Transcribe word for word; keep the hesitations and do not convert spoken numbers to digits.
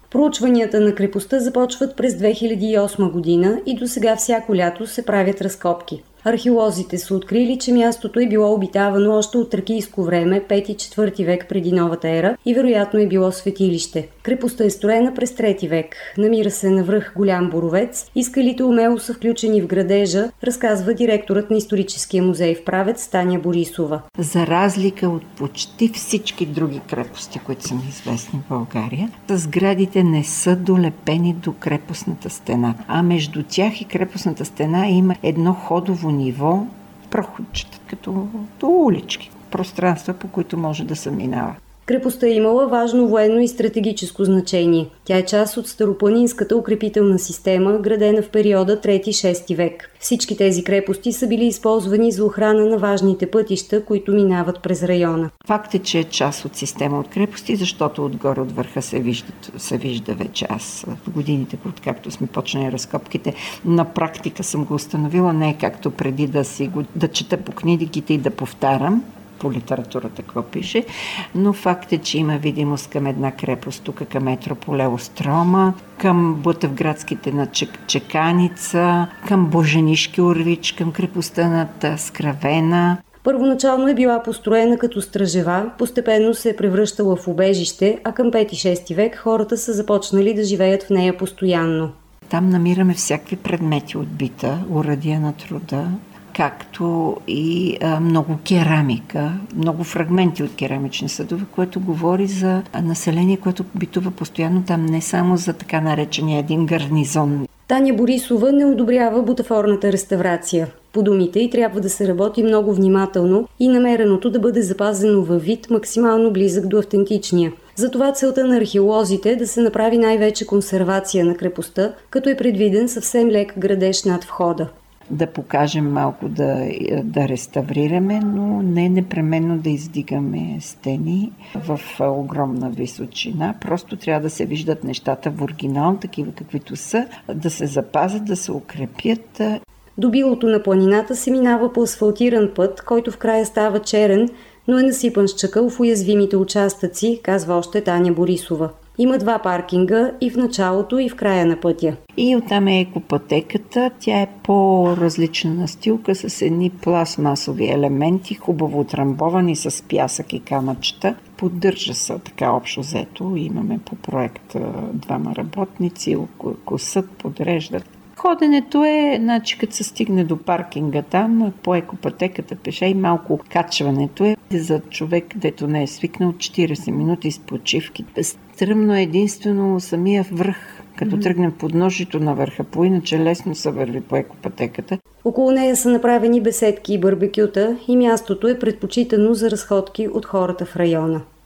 Проучванията на крепостта започват през две хиляди и осма година и до сега всяко лято се правят разкопки. Археолозите са открили, че мястото е било обитавано още от тракийско време, пети-четвърти век преди новата ера и вероятно е било светилище. Крепостта е строена през трети век. Намира се на връх Голям Боровец и скалите умело са включени в градежа, разказва директорът на историческия музей в Правец Таня Борисова. За разлика от почти всички други крепости, които са ми известни в България, сградите не са долепени до крепостната стена, а между тях и крепостната стена има едно ходово ниво, проходчета, като до улички, пространства, по които може да се минава. Крепостта е имала важно военно и стратегическо значение. Тя е част от старопланинската укрепителна система, градена в периода трети-шести век. Всички тези крепости са били използвани за охрана на важните пътища, които минават през района. Факт е, че е част от система от крепости, защото отгоре от върха се, виждат, се вижда вече. Аз в годините, откакто сме почнали разкопките, на практика съм го установила, не е както преди да, си го, да чета по книгите и да повтарям по литературата какво пише, но факт е, че има видимост към една крепост, тук към Метрополе Острома, към Ботевградските на Чек, Чеканица, към Боженишки Орвич, към крепостта на Скравена. Първоначално е била построена като стражева, постепенно се е превръщала в убежище, а към пети-шести век хората са започнали да живеят в нея постоянно. Там намираме всякакви предмети от бита, оръдия на труда, както и а, много керамика, много фрагменти от керамични съдове, което говори за население, което битува постоянно там, не само за така наречения един гарнизон. Таня Борисова не одобрява бутафорната реставрация. По думите й трябва да се работи много внимателно и намереното да бъде запазено във вид максимално близък до автентичния. Затова целта на археолозите е да се направи най-вече консервация на крепостта, като е предвиден съвсем лек градеж над входа. Да покажем малко, да, да реставрираме, но не непременно да издигаме стени в огромна височина. Просто трябва да се виждат нещата в оригинал, такива каквито са, да се запазят, да се укрепят. До билото на планината се минава по асфалтиран път, който в края става черен, но е насипан с чакъл в уязвимите участъци, казва още Таня Борисова. Има два паркинга и в началото, и в края на пътя. И оттам е екопътеката. Тя е по-различна настилка с едни пластмасови елементи, хубаво отрамбовани с пясък и камъчета. Поддържа се така общо взето. Имаме по проект двама работници, косът, подреждат. Ходенето е, значи като се стигне до паркинга там, по екопътеката пеша и малко качването е за човек, дето не е свикнал четирийсет минути с почивки. Стръмно е единствено самия връх, като mm-hmm. тръгнем подножието на върха, по иначе лесно се върви по екопътеката. Около нея са направени беседки и барбекюта и мястото е предпочитано за разходки от хората в района.